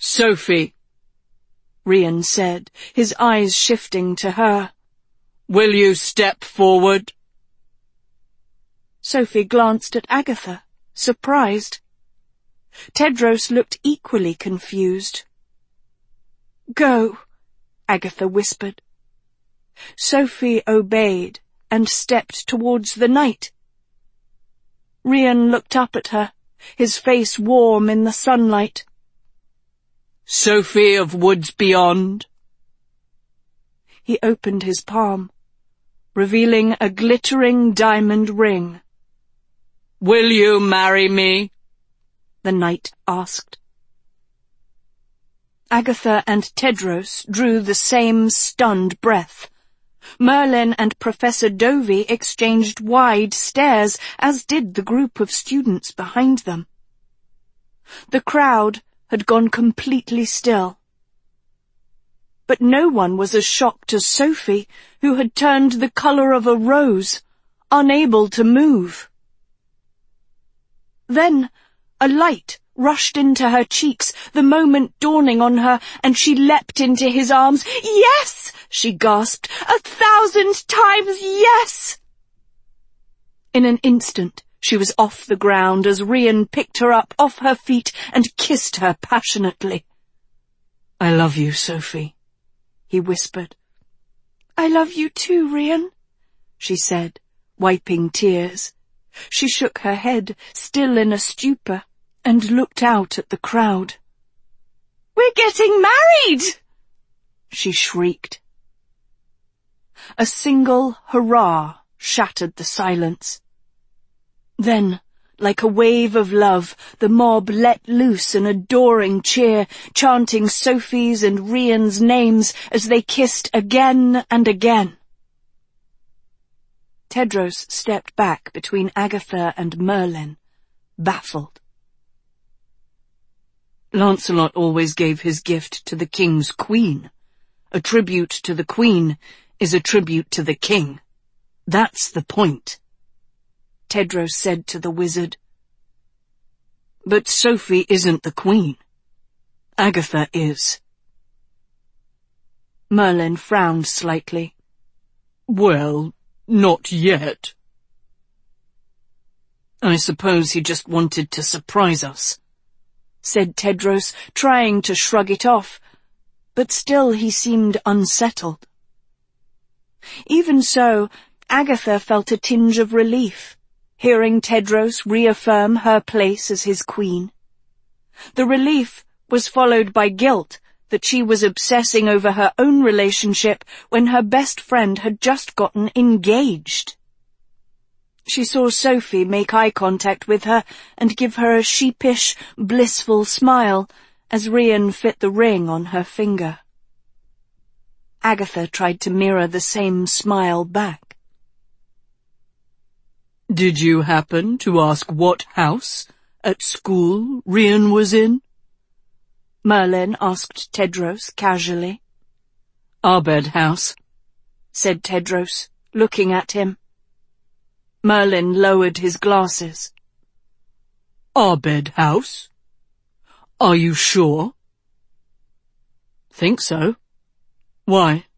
"Sophie," Rian said, his eyes shifting to her. "Will you step forward?" Sophie glanced at Agatha, surprised. Tedros looked equally confused. "Go," Agatha whispered. Sophie obeyed and stepped towards the night. Rian looked up at her, his face warm in the sunlight. "Sophie of Woods Beyond." He opened his palm, revealing a glittering diamond ring. "Will you marry me?" the knight asked. Agatha and Tedros drew the same stunned breath. Merlin and Professor Dovey exchanged wide stares, as did the group of students behind them. The crowd had gone completely still. But no one was as shocked as Sophie, who had turned the colour of a rose, unable to move. Then a light rushed into her cheeks, the moment dawning on her, and she leapt into his arms. "Yes!" she gasped. "1,000 times yes!" In an instant, she was off the ground as Rian picked her up off her feet and kissed her passionately. "I love you, Sophie," he whispered. "I love you too, Rian," she said, wiping tears. She shook her head, still in a stupor, and looked out at the crowd. "We're getting married!" she shrieked. A single hurrah shattered the silence. Then, like a wave of love, the mob let loose an adoring cheer, chanting Sophie's and Rian's names as they kissed again and again. Tedros stepped back between Agatha and Merlin, baffled. "Lancelot always gave his gift to the king's queen. A tribute to the queen is a tribute to the king. That's the point," Tedros said to the wizard. "But Sophie isn't the queen. Agatha is." Merlin frowned slightly. "Well, not yet." "I suppose he just wanted to surprise us," said Tedros, trying to shrug it off, but still he seemed unsettled. Even so, Agatha felt a tinge of relief, hearing Tedros reaffirm her place as his queen. The relief was followed by guilt that she was obsessing over her own relationship when her best friend had just gotten engaged. She saw Sophie make eye contact with her and give her a sheepish, blissful smile as Rian fit the ring on her finger. Agatha tried to mirror the same smile back. "Did you happen to ask what house at school Rian was in?" Merlin asked Tedros casually. "Abed House," said Tedros, looking at him. Merlin lowered his glasses. "Abed House? Are you sure?" "Think so. Why?"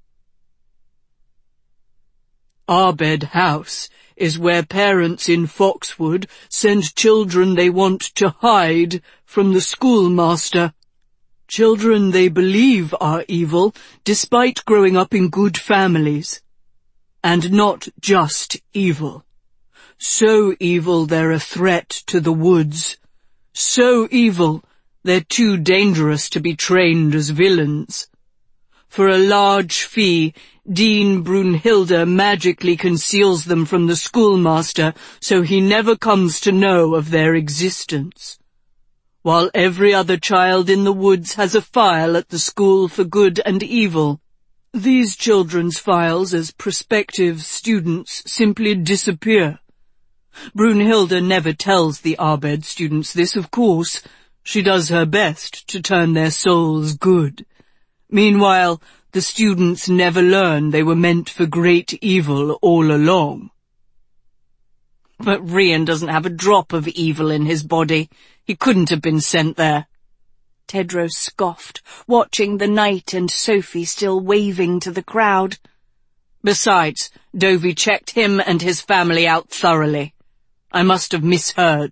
"Abed House is where parents in Foxwood send children they want to hide from the schoolmaster. Children they believe are evil, despite growing up in good families. And not just evil. So evil they're a threat to the woods. So evil they're too dangerous to be trained as villains. For a large fee, Dean Brunhilde magically conceals them from the schoolmaster so he never comes to know of their existence. While every other child in the woods has a file at the school for good and evil, these children's files as prospective students simply disappear. Brunhilde never tells the Abed students this, of course. She does her best to turn their souls good. Meanwhile, the students never learn they were meant for great evil all along. But Rian doesn't have a drop of evil in his body. He couldn't have been sent there," Tedros scoffed, watching the knight and Sophie still waving to the crowd. Besides, Dovey checked him and his family out thoroughly. I must have misheard.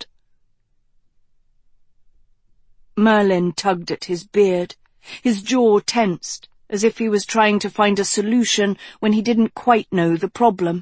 Merlin tugged at his beard, his jaw tensed, as if he was trying to find a solution when he didn't quite know the problem.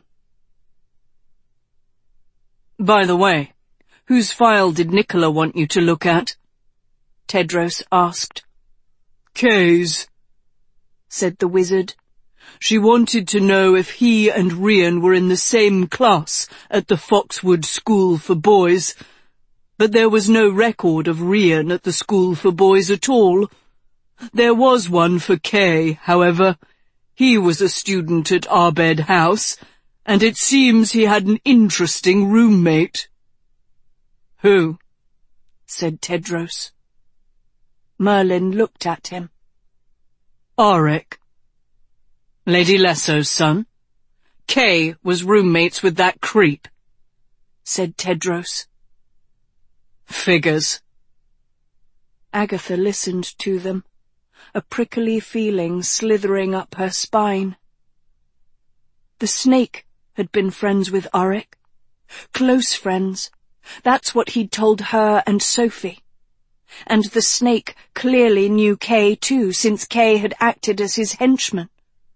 By the way, whose file did Nicola want you to look at? Tedros asked. Kay's, said the wizard. She wanted to know if he and Rian were in the same class at the Foxwood School for Boys, but there was no record of Rian at the School for Boys at all. There was one for Kay, however. He was a student at Abed House, and it seems he had an interesting roommate. Who? Said Tedros. Merlin looked at him. Arik. Lady Lesso's son. Kay was roommates with that creep, said Tedros. Figures. Agatha listened to them, a prickly feeling slithering up her spine. The snake had been friends with Arik. Close friends. That's what he'd told her and Sophie. And the snake clearly knew Kay too, since Kay had acted as his henchman.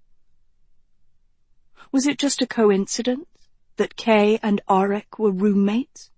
Was it just a coincidence that Kay and Arik were roommates?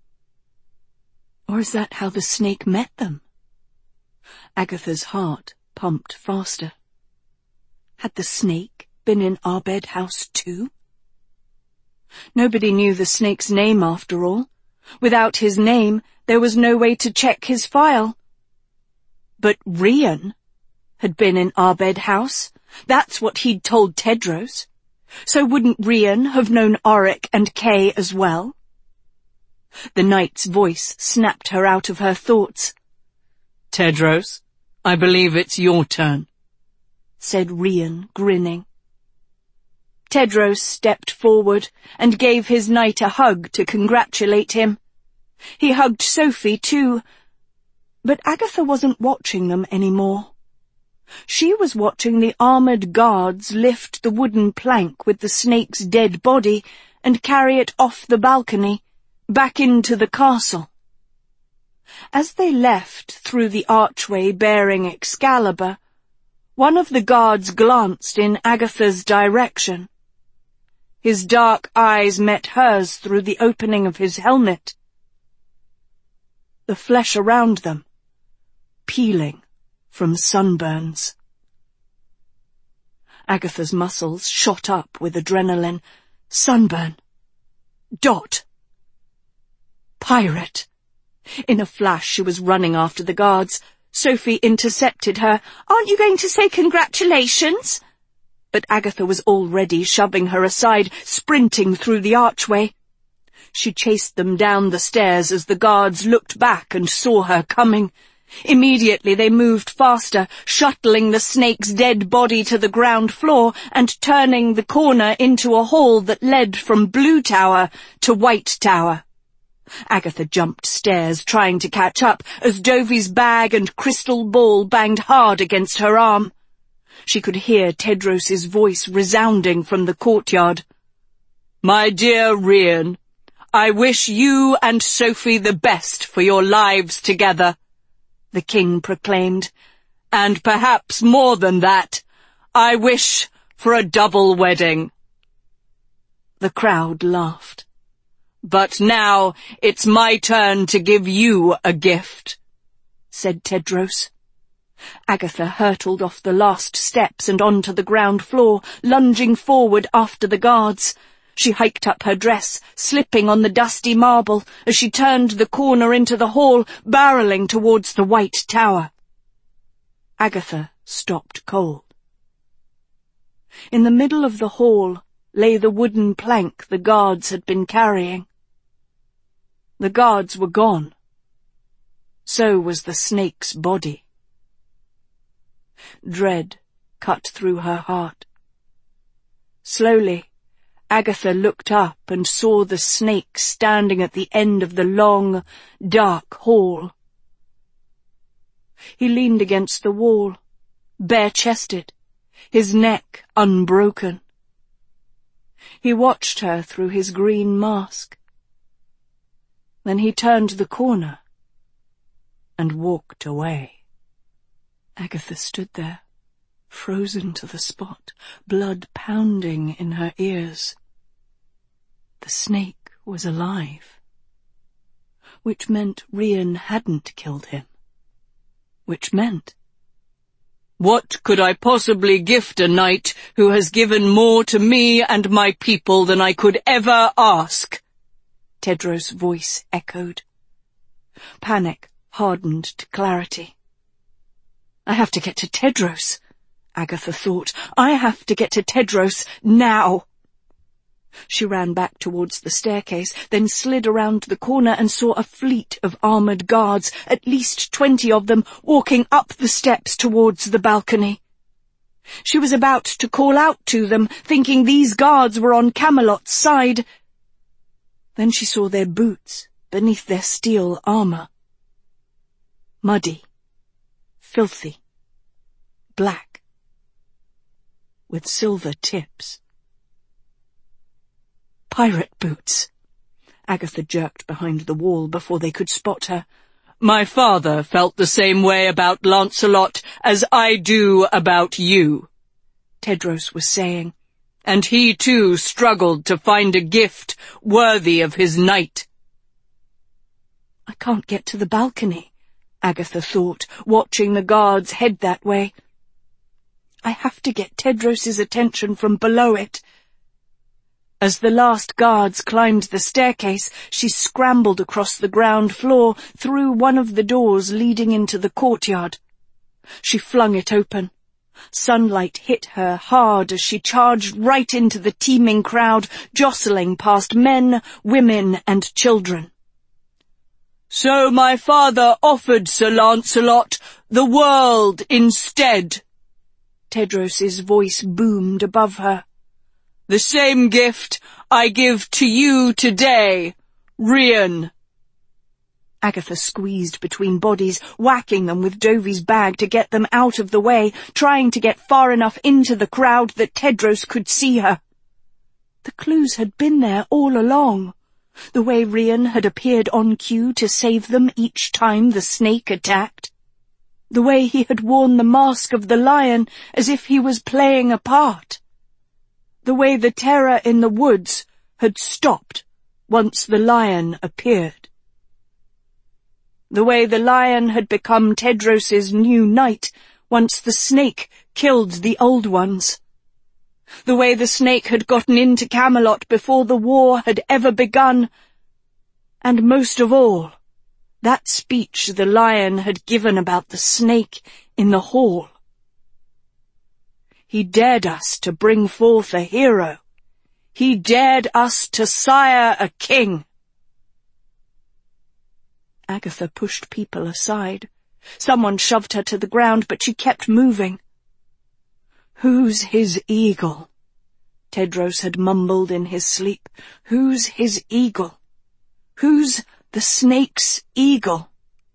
Or is that how the snake met them? Agatha's heart pumped faster. Had the snake been in Abed House too? Nobody knew the snake's name after all. Without his name, there was no way to check his file. But Rian had been in Abed House. That's what he'd told Tedros. So wouldn't Rian have known Arik and Kay as well? The knight's voice snapped her out of her thoughts. Tedros, I believe it's your turn, said Rian, grinning. Tedros stepped forward and gave his knight a hug to congratulate him. He hugged Sophie too, but Agatha wasn't watching them anymore. She was watching the armoured guards lift the wooden plank with the snake's dead body and carry it off the balcony, back into the castle. As they left through the archway bearing Excalibur, one of the guards glanced in Agatha's direction. His dark eyes met hers through the opening of his helmet. The flesh around them, peeling from sunburns. Agatha's muscles shot up with adrenaline. Sunburn. Dot. Pirate. In a flash she was running after the guards. Sophie intercepted her. "Aren't you going to say congratulations?" But Agatha was already shoving her aside, sprinting through the archway. She chased them down the stairs as the guards looked back and saw her coming. Immediately they moved faster, shuttling the snake's dead body to the ground floor and turning the corner into a hall that led from Blue Tower to White Tower. Agatha jumped stairs, trying to catch up, as Dovey's bag and crystal ball banged hard against her arm. She could hear Tedros's voice resounding from the courtyard. "My dear Rian, I wish you and Sophie the best for your lives together," the king proclaimed. "And perhaps more than that, I wish for a double wedding." The crowd laughed. "But now it's my turn to give you a gift," said Tedros. Agatha hurtled off the last steps and onto the ground floor, lunging forward after the guards. She hiked up her dress, slipping on the dusty marble as she turned the corner into the hall, barreling towards the White Tower. Agatha stopped cold. In the middle of the hall lay the wooden plank the guards had been carrying. The guards were gone. So was the snake's body. Dread cut through her heart. Slowly, Agatha looked up and saw the snake standing at the end of the long, dark hall. He leaned against the wall, bare-chested, his neck unbroken. He watched her through his green mask. Then he turned the corner and walked away. Agatha stood there, frozen to the spot, blood pounding in her ears. The snake was alive, which meant Rian hadn't killed him, which meant, "What could I possibly gift a knight who has given more to me and my people than I could ever ask?" Tedros' voice echoed. Panic hardened to clarity. I have to get to Tedros, Agatha thought. I have to get to Tedros now. She ran back towards the staircase, then slid around the corner and saw a fleet of armoured guards, at least 20 of them, walking up the steps towards the balcony. She was about to call out to them, thinking these guards were on Camelot's side. Then she saw their boots beneath their steel armour. Muddy, filthy, black, with silver tips. Pirate boots. Agatha jerked behind the wall before they could spot her. "My father felt the same way about Lancelot as I do about you," Tedros was saying. "And he too struggled to find a gift worthy of his knight." I can't get to the balcony, Agatha thought, watching the guards head that way. I have to get Tedros' attention from below it. As the last guards climbed the staircase, she scrambled across the ground floor, through one of the doors leading into the courtyard. She flung it open. Sunlight hit her hard as she charged right into the teeming crowd, jostling past men, women, and children. "So my father offered Sir Lancelot the world instead," Tedros' voice boomed above her. "The same gift I give to you today, Rian." Agatha squeezed between bodies, whacking them with Dovey's bag to get them out of the way, trying to get far enough into the crowd that Tedros could see her. The clues had been there all along. The way Rian had appeared on cue to save them each time the snake attacked. The way he had worn the mask of the lion as if he was playing a part. The way the terror in the woods had stopped once the lion appeared. The way the lion had become Tedros' new knight once the snake killed the old ones. The way the snake had gotten into Camelot before the war had ever begun. And most of all, that speech the lion had given about the snake in the hall. He dared us to bring forth a hero. He dared us to sire a king. Agatha pushed people aside. Someone shoved her to the ground, but she kept moving. "Who's his eagle?" Tedros had mumbled in his sleep. "Who's his eagle? Who's the snake's eagle?"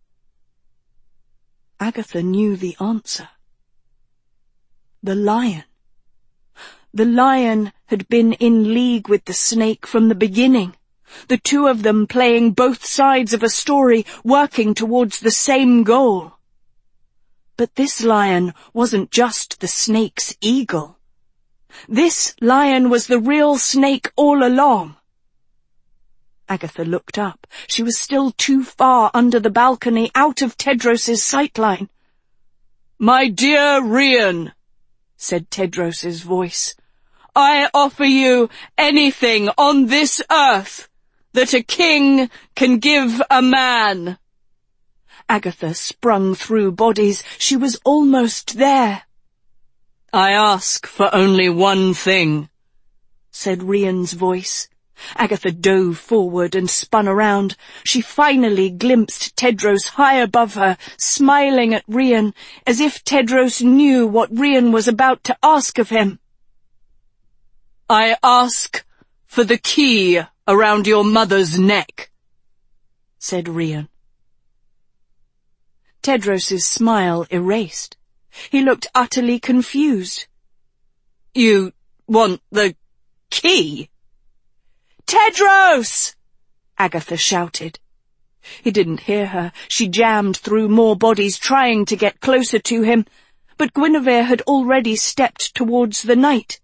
Agatha knew the answer. The lion. The lion had been in league with the snake from the beginning, the two of them playing both sides of a story, working towards the same goal. But this lion wasn't just the snake's eagle. This lion was the real snake all along. Agatha looked up. She was still too far under the balcony, out of Tedros' sightline. "My dear Rian," said Tedros' voice, "I offer you anything on this earth that a king can give a man." Agatha sprung through bodies. She was almost there. "I ask for only one thing," said Rian's voice. Agatha dove forward and spun around. She finally glimpsed Tedros high above her, smiling at Rian, as if Tedros knew what Rian was about to ask of him. "I ask for the key around your mother's neck," said Rian. Tedros's smile erased. He looked utterly confused. You want the key? Tedros! Agatha shouted. He didn't hear her. She jammed through more bodies, trying to get closer to him, but Guinevere had already stepped towards the knight.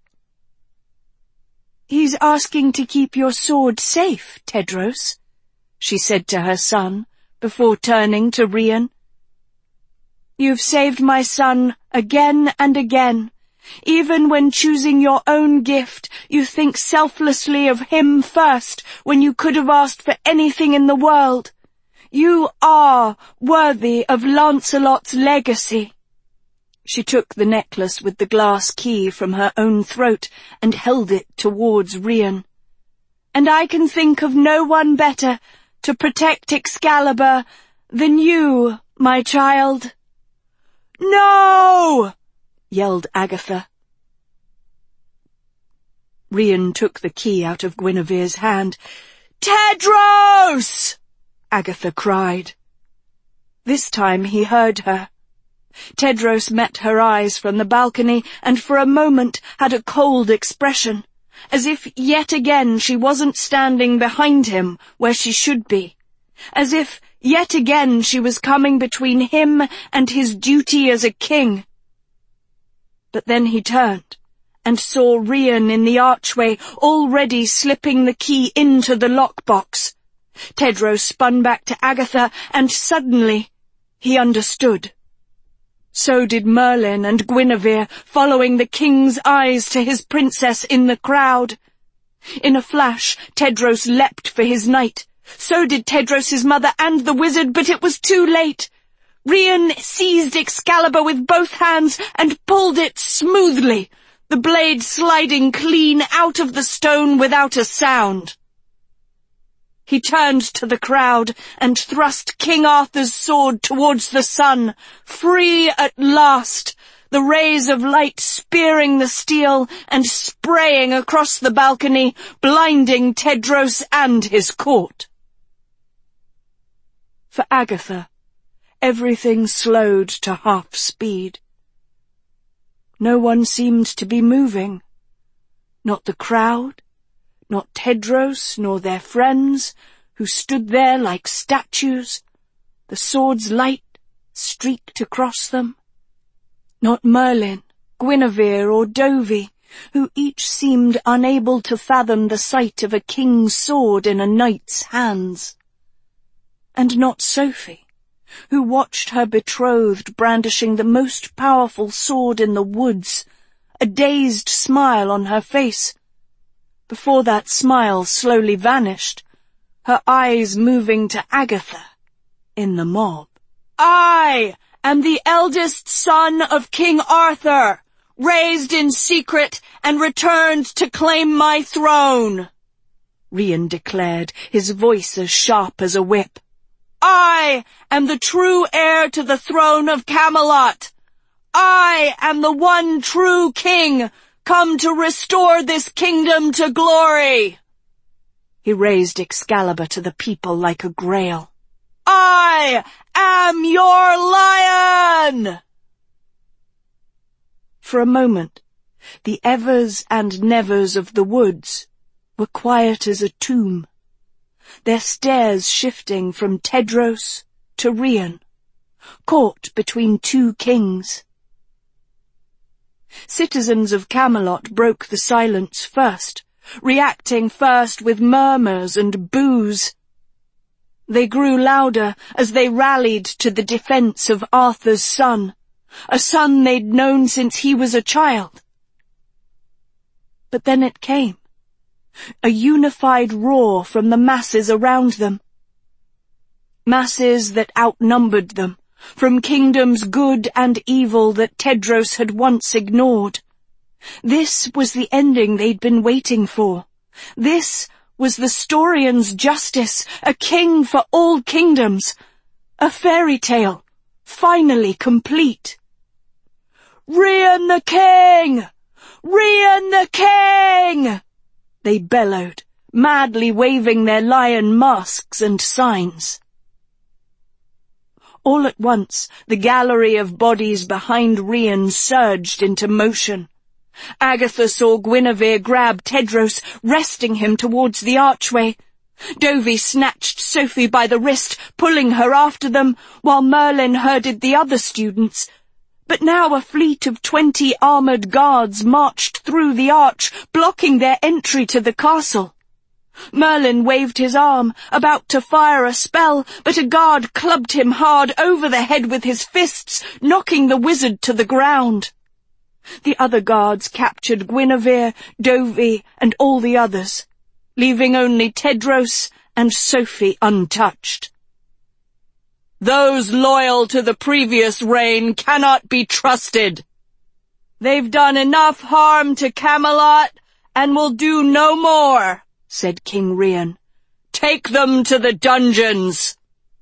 "He's asking to keep your sword safe, Tedros," she said to her son, before turning to Rian. "You've saved my son again and again. Even when choosing your own gift, you think selflessly of him first when you could have asked for anything in the world. You are worthy of Lancelot's legacy." She took the necklace with the glass key from her own throat and held it towards Rian. "And I can think of no one better to protect Excalibur than you, my child." "No!" yelled Agatha. Rian took the key out of Guinevere's hand. "Tedros!" Agatha cried. This time he heard her. Tedros met her eyes from the balcony and for a moment had a cold expression, as if yet again she wasn't standing behind him where she should be, as if yet again she was coming between him and his duty as a king. But then he turned and saw Rian in the archway, already slipping the key into the lockbox. Tedros spun back to Agatha, and suddenly he understood. So did Merlin and Guinevere, following the king's eyes to his princess in the crowd. In a flash, Tedros leapt for his knight. So did Tedros's mother and the wizard, but it was too late. Rian seized Excalibur with both hands and pulled it smoothly, the blade sliding clean out of the stone without a sound. He turned to the crowd and thrust King Arthur's sword towards the sun, free at last, the rays of light spearing the steel and spraying across the balcony, blinding Tedros and his court. For Agatha, everything slowed to half speed. No one seemed to be moving. Not the crowd, not Tedros nor their friends, who stood there like statues, the sword's light streaked across them. Not Merlin, Guinevere or Dovey, who each seemed unable to fathom the sight of a king's sword in a knight's hands. And not Sophie, who watched her betrothed brandishing the most powerful sword in the woods, a dazed smile on her face. Before that smile slowly vanished, her eyes moving to Agatha in the mob. "I am the eldest son of King Arthur, raised in secret and returned to claim my throne," Rian declared, his voice as sharp as a whip. "I am the true heir to the throne of Camelot. I am the one true king, come to restore this kingdom to glory." He raised Excalibur to the people like a grail. "I am your lion!" For a moment, the evers and nevers of the woods were quiet as a tomb, their stares shifting from Tedros to Rian, caught between two kings. Citizens of Camelot broke the silence first, reacting first with murmurs and boos. They grew louder as they rallied to the defense of Arthur's son, a son they'd known since he was a child. But then it came, a unified roar from the masses around them. Masses that outnumbered them, from kingdoms good and evil that Tedros had once ignored. This was the ending they'd been waiting for. This was the Storian's justice, a king for all kingdoms, a fairy tale, finally complete. "Rian the King! Rian the King!" they bellowed, madly waving their lion masks and signs. All at once, the gallery of bodies behind Rhian surged into motion. Agatha saw Guinevere grab Tedros, wresting him towards the archway. Dovey snatched Sophie by the wrist, pulling her after them, while Merlin herded the other students. But now a fleet of 20 armoured guards marched through the arch, blocking their entry to the castle. Merlin waved his arm, about to fire a spell, but a guard clubbed him hard over the head with his fists, knocking the wizard to the ground. The other guards captured Guinevere, Dovey, and all the others, leaving only Tedros and Sophie untouched. Those loyal to the previous reign cannot be trusted. They've done enough harm to Camelot and will do no more, said King Rhian. Take them to the dungeons.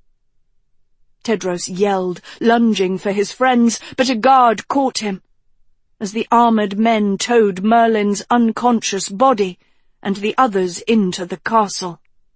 Tedros yelled, lunging for his friends, but a guard caught him. As the armoured men towed Merlin's unconscious body and the others into the castle.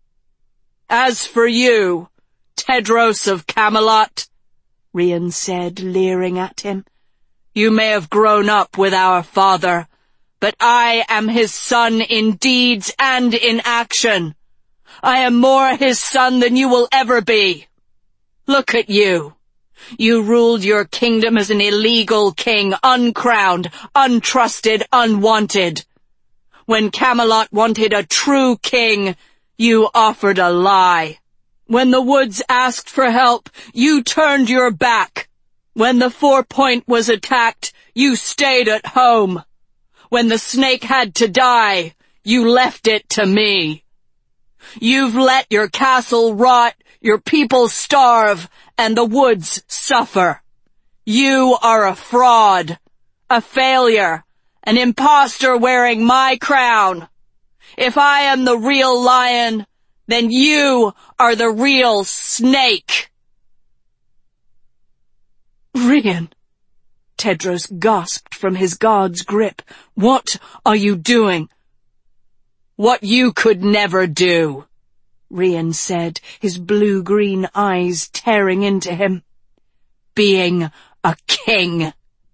As for you, Tedros of Camelot, Rhian said, leering at him, you may have grown up with our father, but I am his son in deeds and in action. I am more his son than you will ever be. Look at you. You ruled your kingdom as an illegal king, uncrowned, untrusted, unwanted. When Camelot wanted a true king, you offered a lie. When the woods asked for help, you turned your back. When the 4 Point was attacked, you stayed at home. When the snake had to die, you left it to me. You've let your castle rot, your people starve, and the woods suffer. You are a fraud, a failure, an impostor wearing my crown. If I am the real lion, then you are the real snake. Rhian, Tedros gasped from his guard's grip. What are you doing? What you could never do, Rhian said, his blue-green eyes tearing into him. Being a king.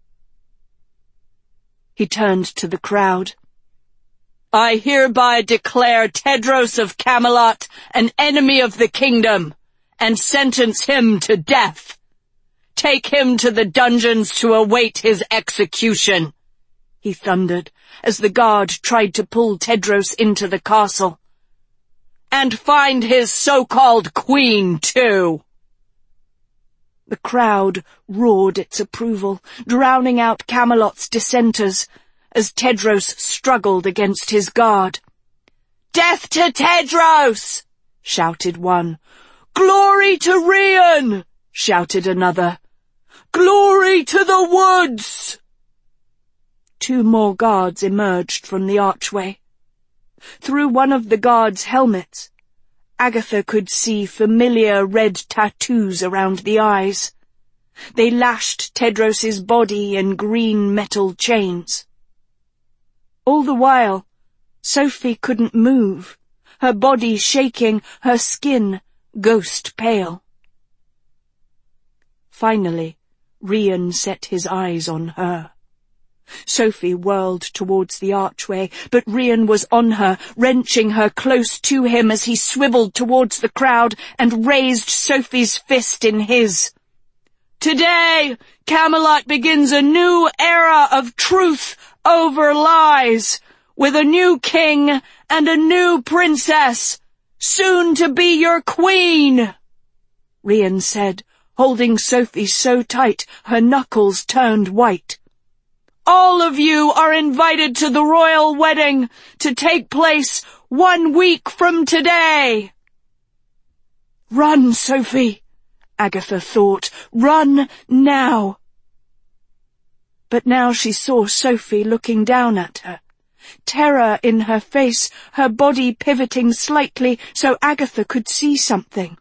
He turned to the crowd. I hereby declare Tedros of Camelot an enemy of the kingdom, and sentence him to death. Take him to the dungeons to await his execution, he thundered, as the guard tried to pull Tedros into the castle. And find his so-called queen, too. The crowd roared its approval, drowning out Camelot's dissenters, as Tedros struggled against his guard. Death to Tedros! shouted one. Glory to Rhian! shouted another. Glory to the woods! 2 more guards emerged from the archway. Through one of the guards' helmets, Agatha could see familiar red tattoos around the eyes. They lashed Tedros's body in green metal chains. All the while, Sophie couldn't move, her body shaking, her skin ghost pale. Finally, Rhian set his eyes on her. Sophie whirled towards the archway, but Rhian was on her, wrenching her close to him as he swiveled towards the crowd and raised Sophie's fist in his. Today, Camelot begins a new era of truth over lies, with a new king and a new princess, soon to be your queen, Rhian said, holding Sophie so tight her knuckles turned white. All of you are invited to the royal wedding to take place 1 week from today. Run, Sophie, Agatha thought. Run now. But now she saw Sophie looking down at her, terror in her face, her body pivoting slightly so Agatha could see something.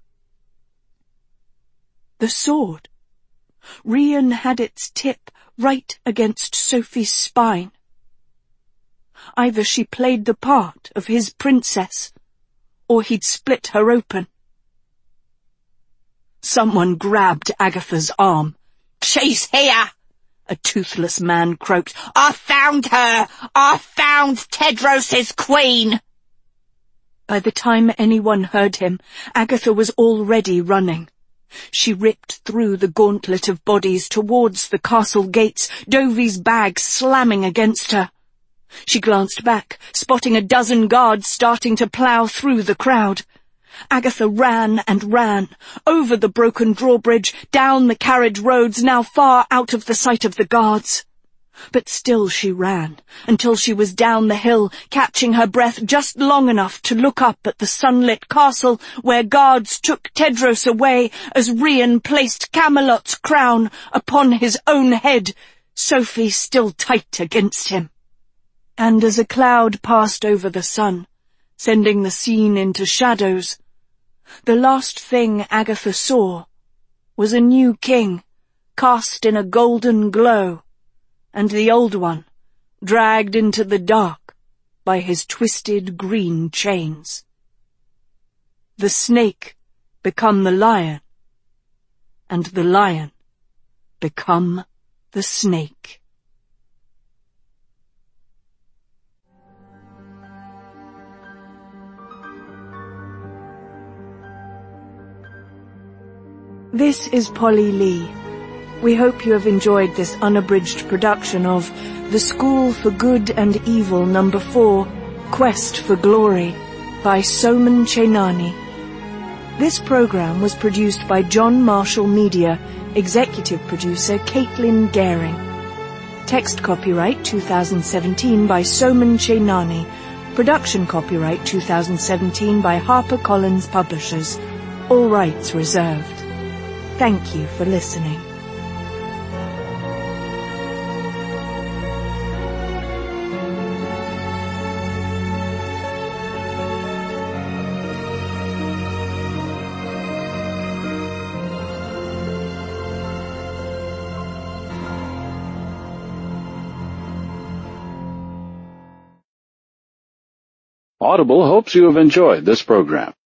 The sword. Rhian had its tip right against Sophie's spine. Either she played the part of his princess, or he'd split her open. Someone grabbed Agatha's arm. "She's here!" a toothless man croaked. "I found her! I found Tedros's queen!" By the time anyone heard him, Agatha was already running. She ripped through the gauntlet of bodies towards the castle gates, Dovey's bag slamming against her. She glanced back, spotting a dozen guards starting to plough through the crowd. Agatha ran and ran, over the broken drawbridge, down the carriage roads now far out of the sight of the guards. But still she ran, until she was down the hill, catching her breath just long enough to look up at the sunlit castle where guards took Tedros away as Rian placed Camelot's crown upon his own head, Sophie still tight against him. And as a cloud passed over the sun, sending the scene into shadows, the last thing Agatha saw was a new king, cast in a golden glow, and the old one, dragged into the dark by his twisted green chains. The snake become the lion, and the lion become the snake. This is Polly Lee. We hope you have enjoyed this unabridged production of The School for Good and Evil No. 4, Quest for Glory, by Soman Chainani. This program was produced by John Marshall Media, executive producer Caitlin Gehring. Text copyright 2017 by Soman Chainani. Production copyright 2017 by HarperCollins Publishers. All rights reserved. Thank you for listening. Audible hopes you have enjoyed this program.